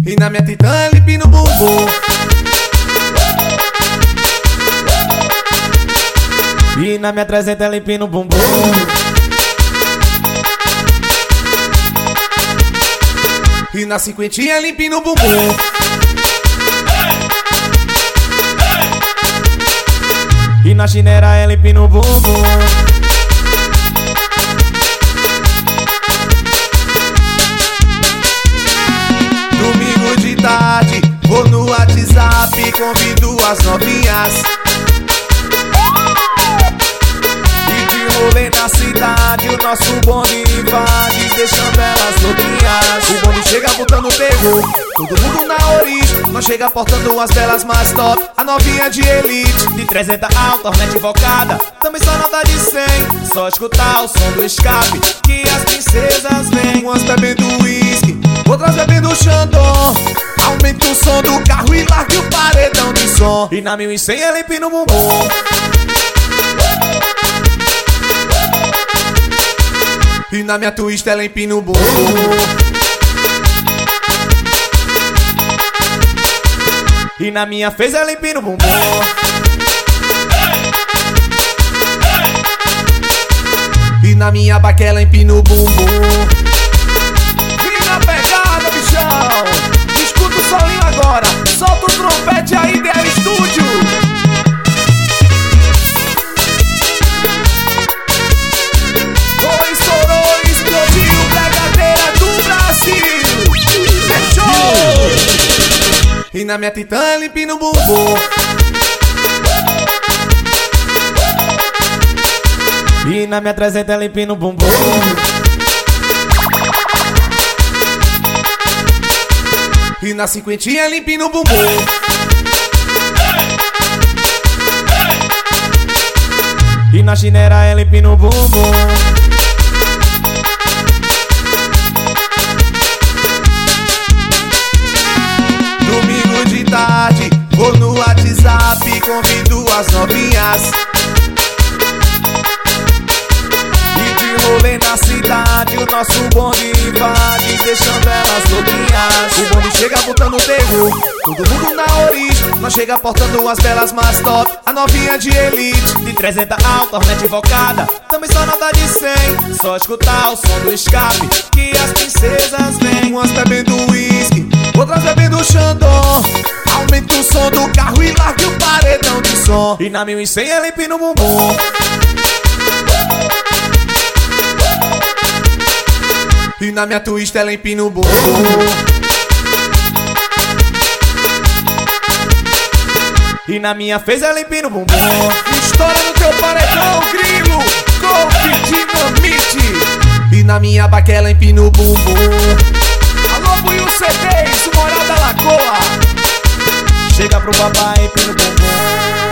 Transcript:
E na minha titã limpe no bumbum. E na minha 300 limpe no bumbum. E na cinquentinha limpe no bumbum. E na chinera é limpe no bumbum. Domingo de tarde, vou no WhatsApp, convido as novinhas. E de rolê na cidade, o nosso bonde invade, deixando elas louquinhas. O bonde chega botando terror, todo mundo na origem. Nós chega portando as belas mais top, a novinha de elite. De 300 alta, hornet invocada, também só nota de 100. só escutar o som do escape que as princesas vêm. Umas bebendo uísque, outras bebendo Xandão. Aumenta o som do carro e largue o paredão de som. E na 1100 é limpe no bumbum. E na minha twist ela empina o bumbum. E na minha fez ela empina o bumbum. E na minha baquela empina o bumbum. Vem na pegada, bichão. Escuta o solinho agora. Solta o trompete aí, DL Studio. Foi, estourou, explodiu. Bregadeira do Brasil. É show. E na minha titã empina o bumbum. E na minha 300 limpe no bumbum. E na cinquentinha limpe no bumbum. E na chinera é limpe no bumbum. Domingo de tarde, vou no WhatsApp, convido as novinhas. Rolê na cidade, o nosso bonde invade, deixando elas louquinhas. O bonde chega botando terror, todo mundo na origem. Nós chega portando as belas mais top, a novinha de elite. De 300 alta, hornet invocada, também só nota de 100. só escutar o som do escape que as princesas vêm. Umas bebendo uísque, outras bebendo Xandão. Aumenta o som do carro e largue o paredão de som. E na 1100 é limpe no bumbum. E na minha twist ela empina o bumbum. E na minha fez ela empina o bumbum. Estoura no teu paredão, grilo, golpe, dinamite. E na minha baquela empina o bumbum. Alô, Buiu C10, o Moral da Lagoa. Chega pro papai, empina o bumbum.